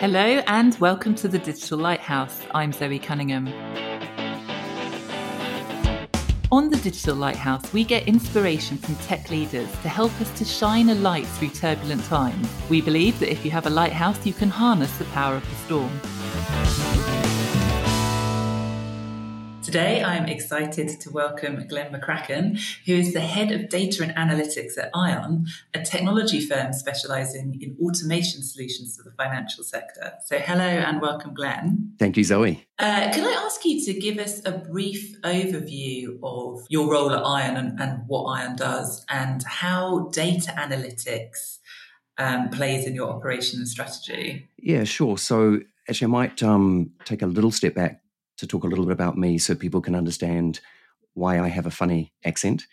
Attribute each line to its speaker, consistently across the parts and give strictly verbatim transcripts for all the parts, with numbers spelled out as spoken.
Speaker 1: Hello and welcome to the Digital Lighthouse. I'm Zoe Cunningham. On the Digital Lighthouse, we get inspiration from tech leaders to help us to shine a light through turbulent times. We believe that if you have a lighthouse, you can harness the power of the storm. Today, I'm excited to welcome Glenn McCracken, who is the head of data and analytics at Ion, a technology firm specialising in automation solutions for the financial sector. So hello and welcome, Glenn.
Speaker 2: Thank you, Zoe.
Speaker 1: Uh, can I ask you to give us a brief overview of your role at Ion and, and what Ion does and how data analytics um, plays in your operation and strategy?
Speaker 2: Yeah, sure. So actually, I might um, take a little step back to talk a little bit about me so people can understand why I have a funny accent.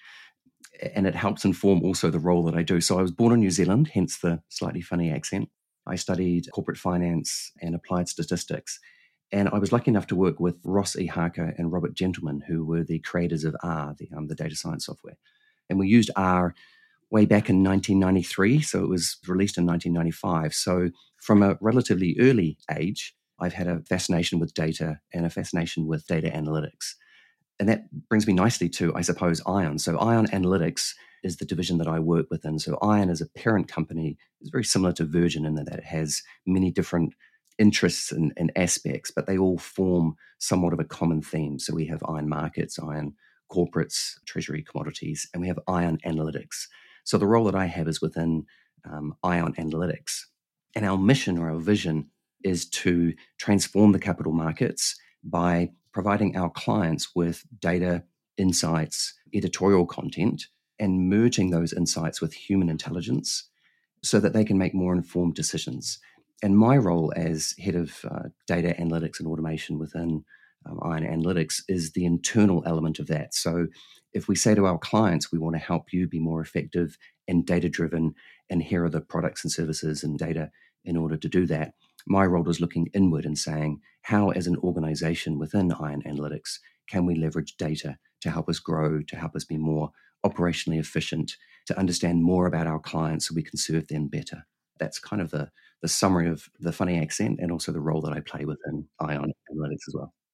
Speaker 2: And it helps inform also the role that I do. So I was born in New Zealand, hence the slightly funny accent. I studied corporate finance and applied statistics. And I was lucky enough to work with Ross E. Harker and Robert Gentleman, who were the creators of R, the, um, the data science software. And we used R way back in nineteen ninety-three. So it was released in nineteen ninety-five. So from a relatively early age, I've had a fascination with data and a fascination with data analytics. And that brings me nicely to, I suppose, Ion. So Ion Analytics is the division that I work within. So Ion as a parent company is very similar to Virgin in that it has many different interests and, and aspects, but they all form somewhat of a common theme. So we have Ion Markets, Ion Corporates, Treasury Commodities, and we have Ion Analytics. So the role that I have is within um, Ion Analytics. And our mission or our vision is to transform the capital markets by providing our clients with data, insights, editorial content, and merging those insights with human intelligence so that they can make more informed decisions. And my role as head of uh, data analytics and automation within um, Ion Analytics is the internal element of that. So if we say to our clients, we want to help you be more effective and data-driven, and here are the products and services and data in order to do that, my role is looking inward and saying, how as an organization within Ion Analytics can we leverage data to help us grow, to help us be more operationally efficient, to understand more about our clients so we can serve them better. That's kind of the, the summary of the funny accent and also the role that I play within Ion Analytics as well.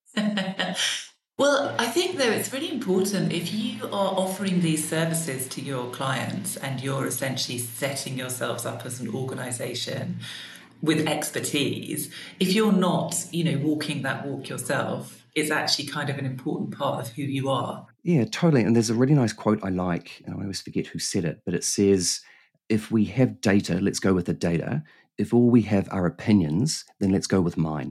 Speaker 1: Well, I think, though, it's really important if you are offering these services to your clients and you're essentially setting yourselves up as an organization with expertise, if you're not, you know, walking that walk yourself, it's actually kind of an important part of who you are.
Speaker 2: Yeah, totally. And there's a really nice quote I like, and I always forget who said it, but it says, if we have data, let's go with the data. If all we have are opinions, then let's go with mine.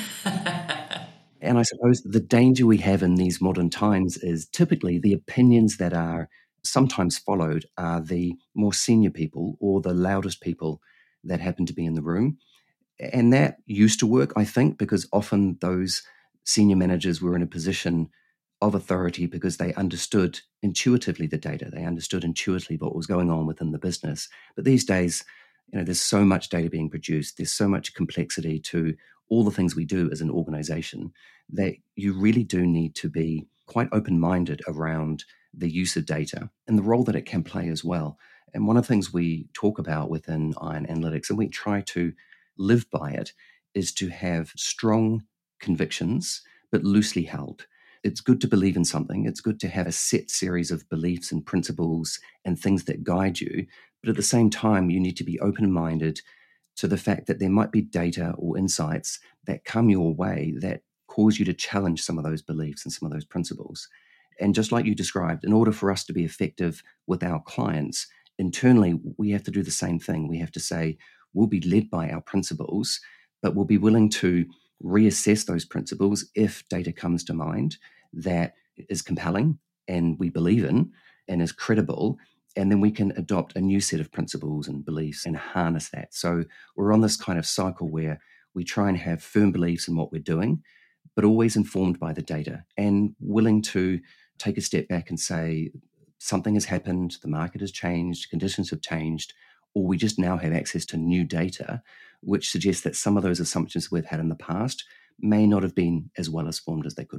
Speaker 2: And I suppose the danger we have in these modern times is typically the opinions that are sometimes followed are the more senior people or the loudest people that happen to be in the room. And that used to work, I think, because often those senior managers were in a position of authority because they understood intuitively the data. They understood intuitively what was going on within the business. But these days, you know, there's so much data being produced. There's so much complexity to all the things we do as an organization that you really do need to be quite open-minded around the use of data and the role that it can play as well. And one of the things we talk about within Ion Analytics, and we try to live by it, is to have strong convictions, but loosely held. It's good to believe in something. It's good to have a set series of beliefs and principles and things that guide you. But at the same time, you need to be open-minded to the fact that there might be data or insights that come your way that cause you to challenge some of those beliefs and some of those principles. And just like you described, in order for us to be effective with our clients, internally, we have to do the same thing. We have to say, we'll be led by our principles, but we'll be willing to reassess those principles if data comes to mind that is compelling and we believe in and is credible. And then we can adopt a new set of principles and beliefs and harness that. So we're on this kind of cycle where we try and have firm beliefs in what we're doing, but always informed by the data and willing to take a step back and say, something has happened, the market has changed, conditions have changed, or we just now have access to new data, which suggests that some of those assumptions we've had in the past may not have been as well informed as they could be.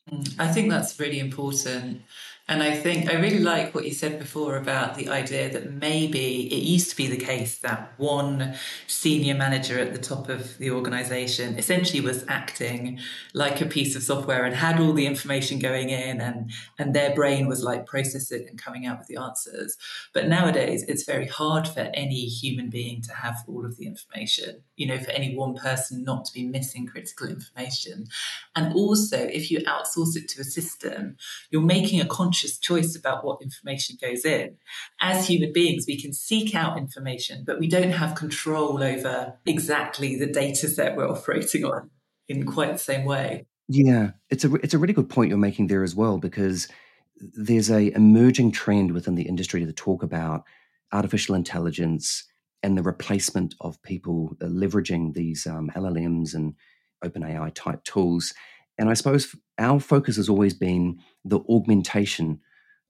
Speaker 1: I think that's really important. And I think I really like what you said before about the idea that maybe it used to be the case that one senior manager at the top of the organization essentially was acting like a piece of software and had all the information going in, and, and their brain was like processing and coming out with the answers. But nowadays, it's very hard for any human being to have all of the information, you know, for any one person not to be missing critical information. And also, if you outsource it to a system, you're making a conscious choice about what information goes in. As human beings, we can seek out information, but we don't have control over exactly the data set we're operating on in quite the same way.
Speaker 2: Yeah, it's a it's a really good point you're making there as well, because there's a emerging trend within the industry to talk about artificial intelligence and the replacement of people uh, leveraging these um, L L Ms and OpenAI type tools. And I suppose our focus has always been the augmentation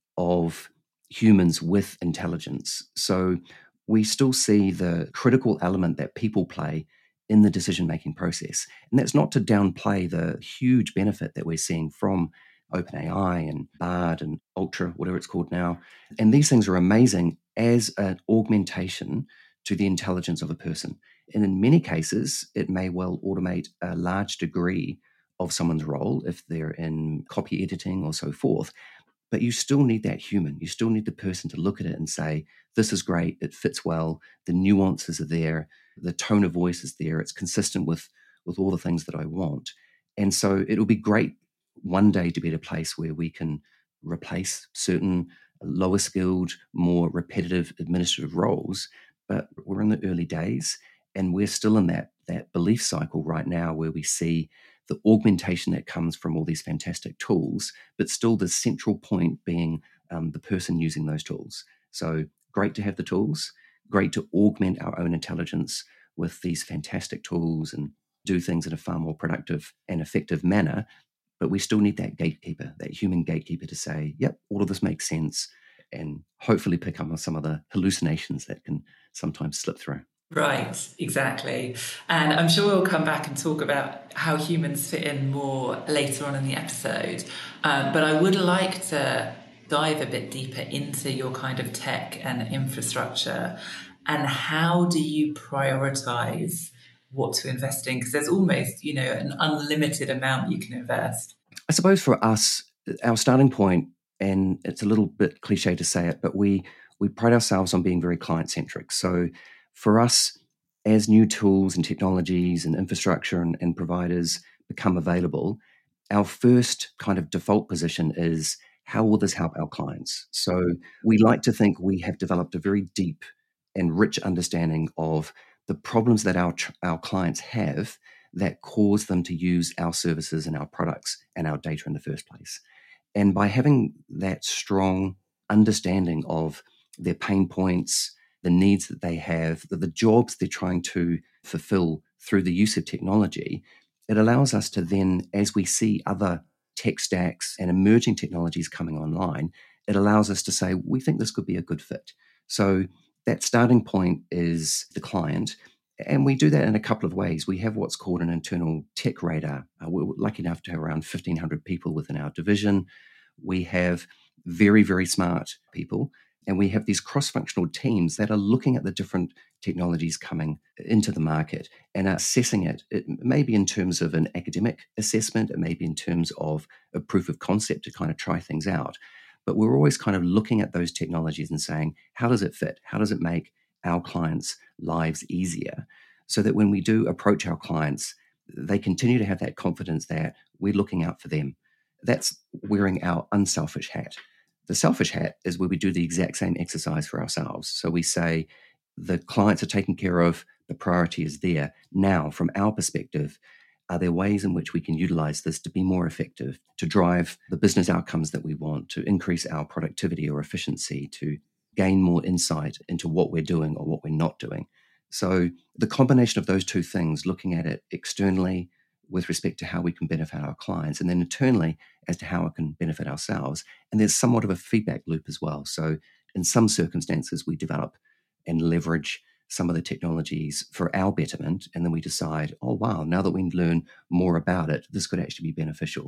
Speaker 2: of humans with intelligence. So we still see the critical element that people play in the decision making process. And that's not to downplay the huge benefit that we're seeing from OpenAI and Bard and Ultra, whatever it's called now. And these things are amazing as an augmentation to the intelligence of a person. And in many cases, it may well automate a large degree of someone's role if they're in copy editing or so forth. But you still need that human. You still need the person to look at it and say, this is great, it fits well, the nuances are there, the tone of voice is there, it's consistent with, with all the things that I want. And so it'll be great one day to be at a place where we can replace certain lower skilled, more repetitive administrative roles. But we're in the early days, and we're still in that, that belief cycle right now where we see the augmentation that comes from all these fantastic tools, but still the central point being um, the person using those tools. So great to have the tools, great to augment our own intelligence with these fantastic tools and do things in a far more productive and effective manner. But we still need that gatekeeper, that human gatekeeper to say, yep, all of this makes sense, and hopefully pick up on some of the hallucinations that can sometimes slip through.
Speaker 1: Right, exactly. And I'm sure we'll come back and talk about how humans fit in more later on in the episode. Um, but I would like to dive a bit deeper into your kind of tech and infrastructure, and how do you prioritize what to invest in? Because there's almost, you know, an unlimited amount you can invest.
Speaker 2: I suppose for us, our starting point, and it's a little bit cliche to say it, but we we pride ourselves on being very client-centric. So for us, as new tools and technologies and infrastructure and, and providers become available, our first kind of default position is, how will this help our clients? So we like to think we have developed a very deep and rich understanding of the problems that our, our clients have that cause them to use our services and our products and our data in the first place. And by having that strong understanding of their pain points, the needs that they have, the, the jobs they're trying to fulfill through the use of technology, it allows us to then, as we see other tech stacks and emerging technologies coming online, it allows us to say, we think this could be a good fit. So that starting point is the client. And we do that in a couple of ways. We have what's called an internal tech radar. Uh, we're lucky enough to have around fifteen hundred people within our division. We have very, very smart people. And we have these cross-functional teams that are looking at the different technologies coming into the market and assessing it. It may be in terms of an academic assessment. It may be in terms of a proof of concept to kind of try things out. But we're always kind of looking at those technologies and saying, how does it fit? How does it make our clients' lives easier? So that when we do approach our clients, they continue to have that confidence that we're looking out for them. That's wearing our unselfish hat. The selfish hat is where we do the exact same exercise for ourselves. So we say the clients are taken care of, the priority is there. Now, from our perspective, are there ways in which we can utilize this to be more effective, to drive the business outcomes that we want, to increase our productivity or efficiency, to gain more insight into what we're doing or what we're not doing? So the combination of those two things, looking at it externally with respect to how we can benefit our clients, and then internally as to how it can benefit ourselves. And there's somewhat of a feedback loop as well. So in some circumstances, we develop and leverage some of the technologies for our betterment, and then we decide, oh, wow, now that we learn more about it, this could actually be beneficial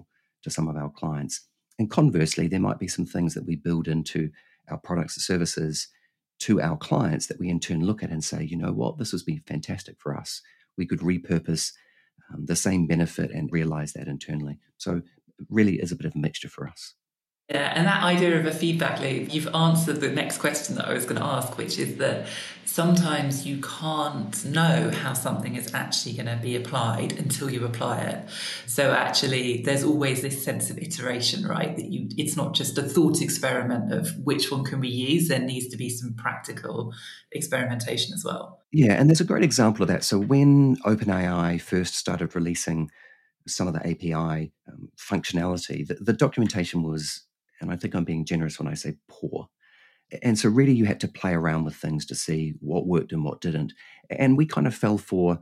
Speaker 2: to some of our clients. And conversely, there might be some things that we build into our products and services to our clients that we in turn look at and say, you know what, this has been fantastic for us. We could repurpose um, the same benefit and realize that internally. So it really is a bit of a mixture for us.
Speaker 1: Yeah, and that idea of a feedback loop, you've answered the next question that I was going to ask, which is that sometimes you can't know how something is actually going to be applied until you apply it. So actually, there's always this sense of iteration, right? That you, it's not just a thought experiment of which one can we use. There needs to be some practical experimentation as well.
Speaker 2: Yeah, and there's a great example of that. So when OpenAI first started releasing some of the A P I um, functionality, the, the documentation was, and I think I'm being generous when I say poor. And so really you had to play around with things to see what worked and what didn't. And we kind of fell for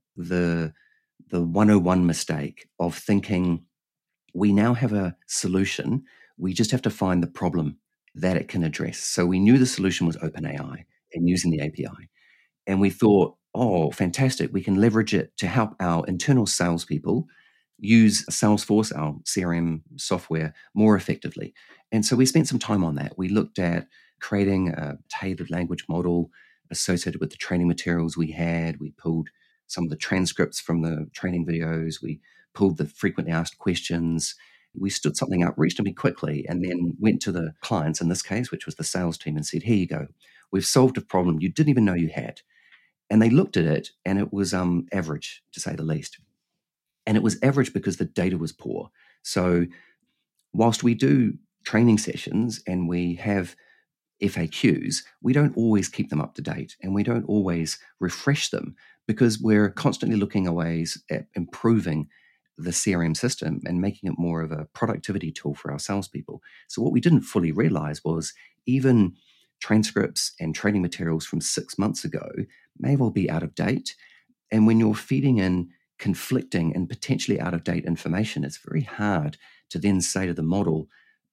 Speaker 2: the, the one oh one mistake of thinking we now have a solution. We just have to find the problem that it can address. So we knew the solution was OpenAI and using the A P I. And we thought, oh, fantastic. We can leverage it to help our internal salespeople use Salesforce, our C R M software, more effectively. And so we spent some time on that. We looked at creating a tailored language model associated with the training materials we had. We pulled some of the transcripts from the training videos. We pulled the frequently asked questions. We stood something up reasonably quickly and then went to the clients, in this case, which was the sales team, and said, here you go. We've solved a problem you didn't even know you had. And they looked at it and it was um, average, to say the least. And it was average because the data was poor. So whilst we do training sessions and we have F A Qs, we don't always keep them up to date and we don't always refresh them because we're constantly looking at ways at improving the C R M system and making it more of a productivity tool for our salespeople. So what we didn't fully realize was even transcripts and training materials from six months ago may well be out of date. And when you're feeding in conflicting and potentially out of date information, it's very hard to then say to the model,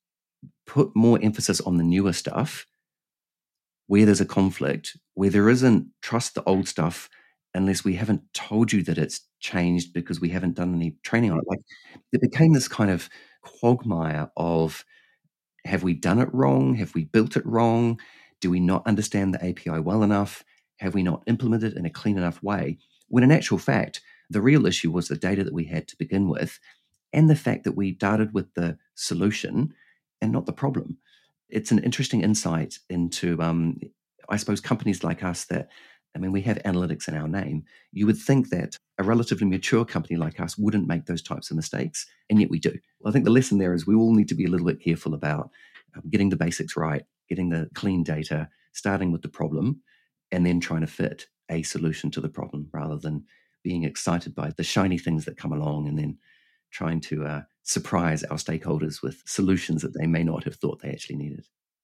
Speaker 2: put more emphasis on the newer stuff where there's a conflict, where there isn't trust the old stuff unless we haven't told you that it's changed because we haven't done any training on it. Like it became this kind of quagmire of, have we done it wrong? Have we built it wrong? Do we not understand the A P I well enough? Have we not implemented it in a clean enough way? When in actual fact, the real issue was the data that we had to begin with and the fact that we started with the solution and not the problem. It's an interesting insight into, um, I suppose, companies like us that, I mean, we have analytics in our name. You would think that a relatively mature company like us wouldn't make those types of mistakes, and yet we do. I think the lesson there is we all need to be a little bit careful about um, getting the basics right, getting the clean data, starting with the problem, and then trying to fit a solution to the problem rather than being excited by the shiny things that come along and then trying to uh, surprise our stakeholders with solutions that they may not have thought they actually needed.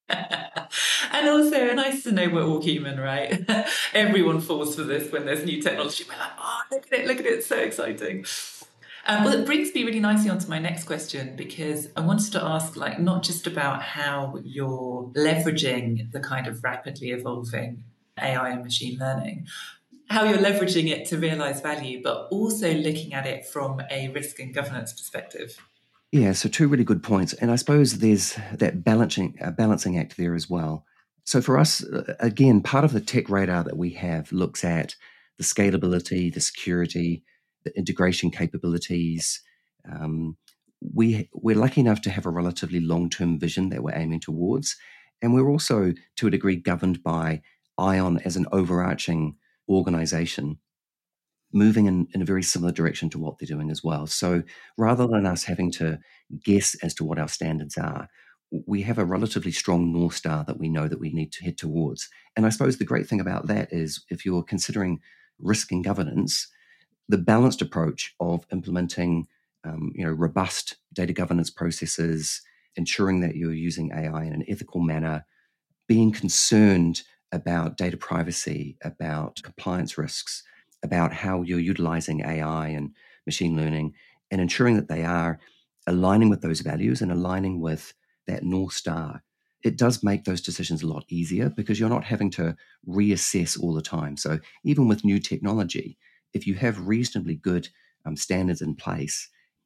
Speaker 1: And also, nice to know we're all human, right? Everyone falls for this when there's new technology. We're like, oh, look at it, look at it, it's so exciting. Um, well, it brings me really nicely onto my next question, because I wanted to ask, like, not just about how you're leveraging the kind of rapidly evolving A I and machine learning, how you're leveraging it to realize value, but also looking at it from a risk and governance perspective.
Speaker 2: Yeah, so two really good points. And I suppose there's that balancing, uh, balancing act there as well. So for us, uh, again, part of the tech radar that we have looks at the scalability, the security, the integration capabilities. Um, we, we're lucky enough to have a relatively long-term vision that we're aiming towards. And we're also, to a degree, governed by ION as an overarching organization, moving in, in a very similar direction to what they're doing as well. So rather than us having to guess as to what our standards are, we have a relatively strong North Star that we know that we need to head towards. And I suppose the great thing about that is if you're considering risk and governance, the balanced approach of implementing um, you know, robust data governance processes, ensuring that you're using A I in an ethical manner, being concerned about data privacy, about compliance risks, about how you're utilizing A I and machine learning, and ensuring that they are aligning with those values and aligning with that North Star. It does make those decisions a lot easier because you're not having to reassess all the time. So even with new technology, if you have reasonably good um, standards in place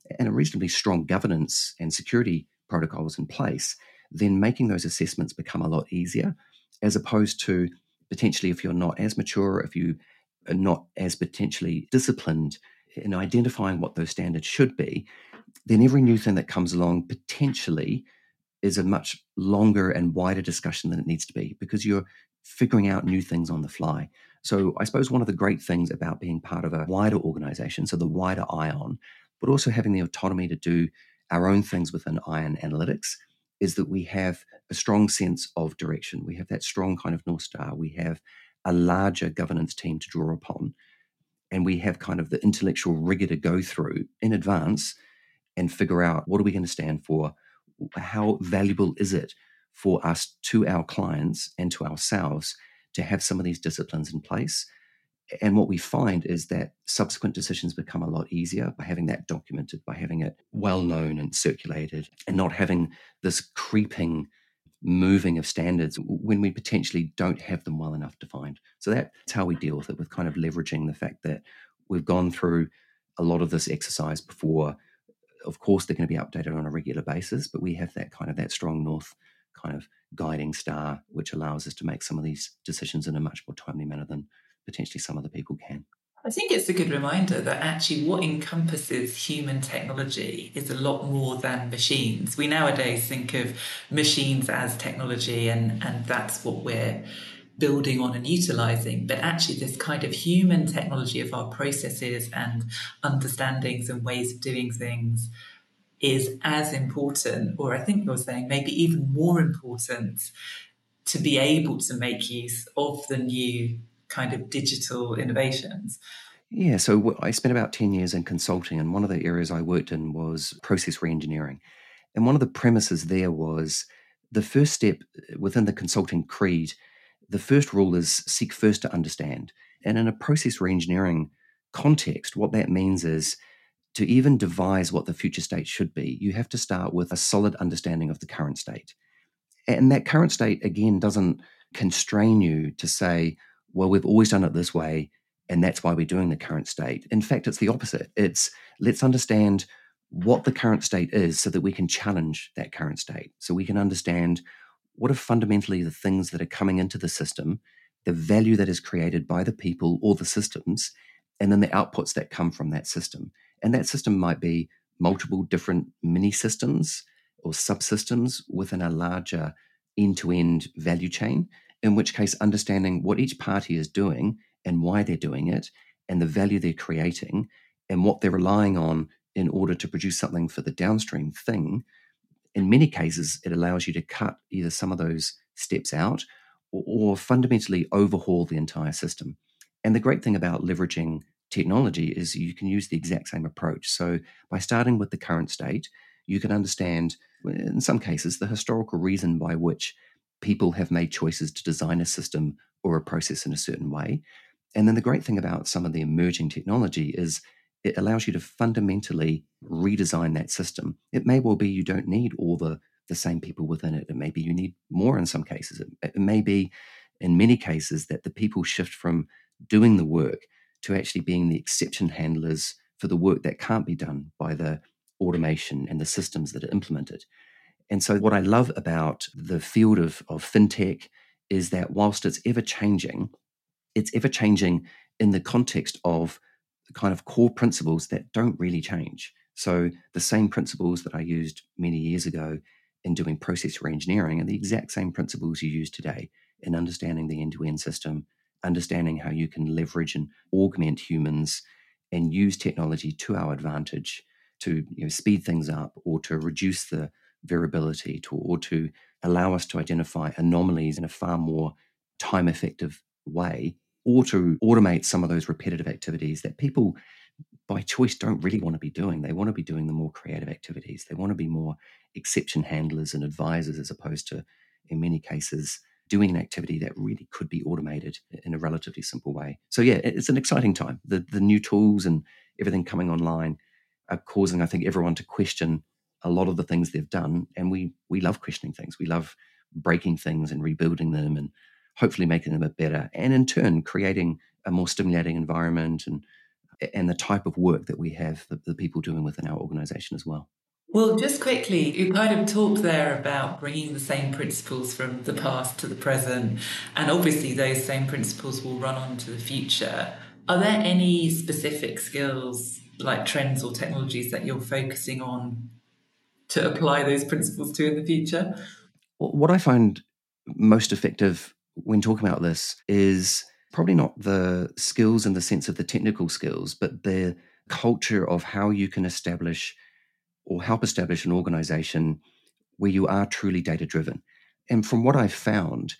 Speaker 2: and a reasonably strong governance and security protocols in place, then making those assessments become a lot easier, as opposed to potentially if you're not as mature, if you are not as potentially disciplined in identifying what those standards should be, then every new thing that comes along potentially is a much longer and wider discussion than it needs to be, because you're figuring out new things on the fly. So I suppose one of the great things about being part of a wider organization, so the wider ION, but also having the autonomy to do our own things within ION Analytics, is that we have a strong sense of direction. We have that strong kind of North Star. We have a larger governance team to draw upon. And we have kind of the intellectual rigor to go through in advance and figure out, what are we going to stand for? How valuable is it for us, to our clients and to ourselves, to have some of these disciplines in place? And what we find is that subsequent decisions become a lot easier by having that documented, by having it well known and circulated, and not having this creeping moving of standards when we potentially don't have them well enough defined. So that's how we deal with it, with kind of leveraging the fact that we've gone through a lot of this exercise before. Of course, they're going to be updated on a regular basis, but we have that kind of that strong North kind of guiding star, which allows us to make some of these decisions in a much more timely manner than potentially some other people can.
Speaker 1: I think it's a good reminder that actually what encompasses human technology is a lot more than machines. We nowadays think of machines as technology, and, and that's what we're building on and utilizing. But actually, this kind of human technology of our processes and understandings and ways of doing things is as important, or I think you're saying maybe even more important, to be able to make use of the new kind of digital innovations.
Speaker 2: Yeah, so I spent about ten years in consulting, and one of the areas I worked in was process reengineering. And one of the premises there was the first step within the consulting creed, the first rule is seek first to understand. And in a process reengineering context, what that means is to even devise what the future state should be, you have to start with a solid understanding of the current state. And that current state, again, doesn't constrain you to say, well, we've always done it this way, and that's why we're doing the current state. In fact, it's the opposite. It's let's understand what the current state is so that we can challenge that current state. So we can understand what are fundamentally the things that are coming into the system, the value that is created by the people or the systems, and then the outputs that come from that system. And that system might be multiple different mini systems or subsystems within a larger end-to-end value chain, in which case understanding what each party is doing and why they're doing it and the value they're creating and what they're relying on in order to produce something for the downstream thing. In many cases, it allows you to cut either some of those steps out or, or fundamentally overhaul the entire system. And the great thing about leveraging technology is you can use the exact same approach. So by starting with the current state, you can understand, in some cases, the historical reason by which people have made choices to design a system or a process in a certain way. And then the great thing about some of the emerging technology is it allows you to fundamentally redesign that system. It may well be you don't need all the, the same people within it. It may be you need more in some cases. It, it may be, in many cases, that the people shift from doing the work to actually being the exception handlers for the work that can't be done by the automation and the systems that are implemented. And so what I love about the field of, of fintech is that whilst it's ever changing, it's ever changing in the context of kind of core principles that don't really change. So the same principles that I used many years ago in doing process reengineering are the exact same principles you use today in understanding the end-to-end system, understanding how you can leverage and augment humans and use technology to our advantage to, you know, speed things up or to reduce the variability to, or to allow us to identify anomalies in a far more time-effective way, or to automate some of those repetitive activities that people by choice don't really want to be doing. They want to be doing the more creative activities. They want to be more exception handlers and advisors, as opposed to, in many cases, doing an activity that really could be automated in a relatively simple way. So yeah, it's an exciting time. The the new tools and everything coming online are causing, I think, everyone to question a lot of the things they've done. And we we love questioning things. We love breaking things and rebuilding them and hopefully making them a bit better. And in turn, creating a more stimulating environment and and the type of work that we have the, the people doing within our organization as well.
Speaker 1: Well, just quickly, you kind of talked there about bringing the same principles from the past to the present, and obviously those same principles will run on to the future. Are there any specific skills, like trends or technologies, that you're focusing on to apply those principles to in the future?
Speaker 2: What I find most effective when talking about this is probably not the skills in the sense of the technical skills, but the culture of how you can establish or help establish an organization where you are truly data-driven. And from what I've found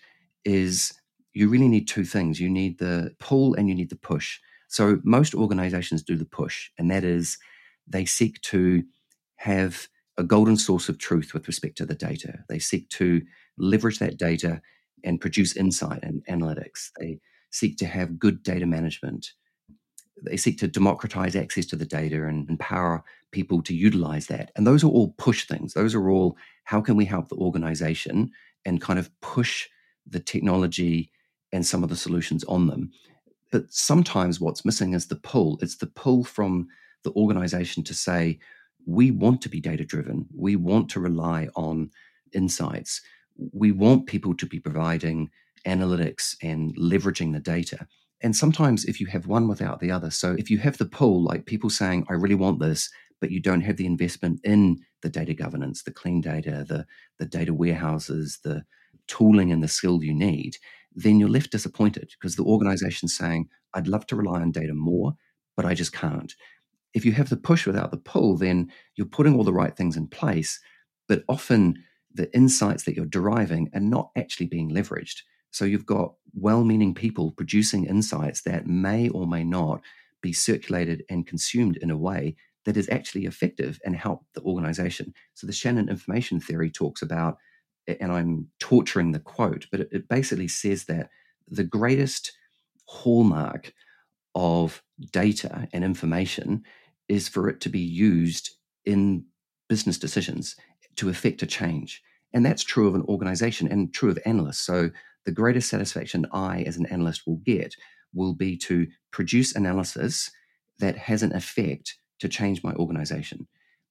Speaker 2: is you really need two things. You need the pull and you need the push. So most organizations do the push, and that is they seek to have a golden source of truth with respect to the data. They seek to leverage that data and produce insight and analytics. They seek to have good data management. They seek to democratize access to the data and empower people to utilize that. And those are all push things. Those are all, how can we help the organization and kind of push the technology and some of the solutions on them. But sometimes what's missing is the pull. It's the pull from the organization to say, we want to be data-driven. We want to rely on insights. We want people to be providing analytics and leveraging the data. And sometimes if you have one without the other, so if you have the pull, like people saying, I really want this, but you don't have the investment in the data governance, the clean data, the, the data warehouses, the tooling and the skill you need, then you're left disappointed because the organization's saying, I'd love to rely on data more, but I just can't. If you have the push without the pull, then you're putting all the right things in place, but often the insights that you're deriving are not actually being leveraged. So you've got well-meaning people producing insights that may or may not be circulated and consumed in a way that is actually effective and help the organization. So the Shannon information theory talks about, and I'm torturing the quote, but it, it basically says that the greatest hallmark of data and information is for it to be used in business decisions to effect a change. And that's true of an organization and true of analysts. So the greatest satisfaction I, as an analyst, will get will be to produce analysis that has an effect to change my organization.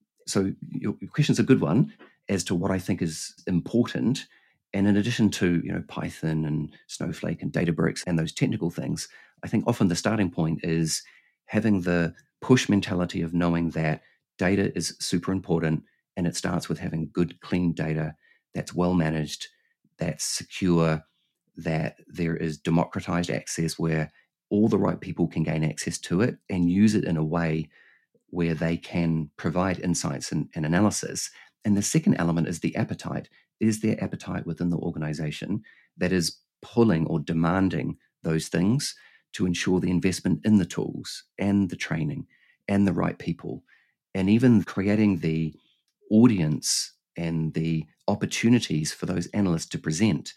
Speaker 2: So your question's a good one as to what I think is important. And in addition to, you know, Python and Snowflake and Databricks and those technical things, I think often the starting point is having the push mentality of knowing that data is super important, and it starts with having good, clean data that's well managed, that's secure, that there is democratized access where all the right people can gain access to it and use it in a way where they can provide insights and, and analysis. And the second element is the appetite. Is there appetite within the organization that is pulling or demanding those things to ensure the investment in the tools and the training and the right people, and even creating the audience and the opportunities for those analysts to present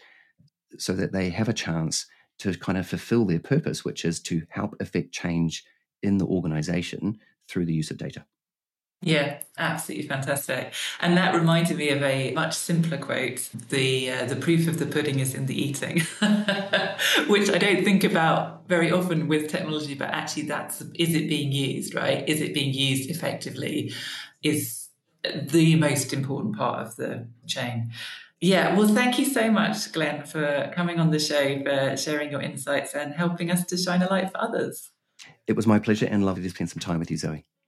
Speaker 2: so that they have a chance to kind of fulfill their purpose, which is to help effect change in the organization through the use of data.
Speaker 1: Yeah, absolutely fantastic. And that reminded me of a much simpler quote, the uh, the proof of the pudding is in the eating, which I don't think about very often with technology, but actually that's, is it being used, right? Is it being used effectively is the most important part of the chain. Yeah, well, thank you so much, Glenn, for coming on the show, for sharing your insights and helping us to shine a light for others.
Speaker 2: It was my pleasure and lovely to spend some time with you, Zoe.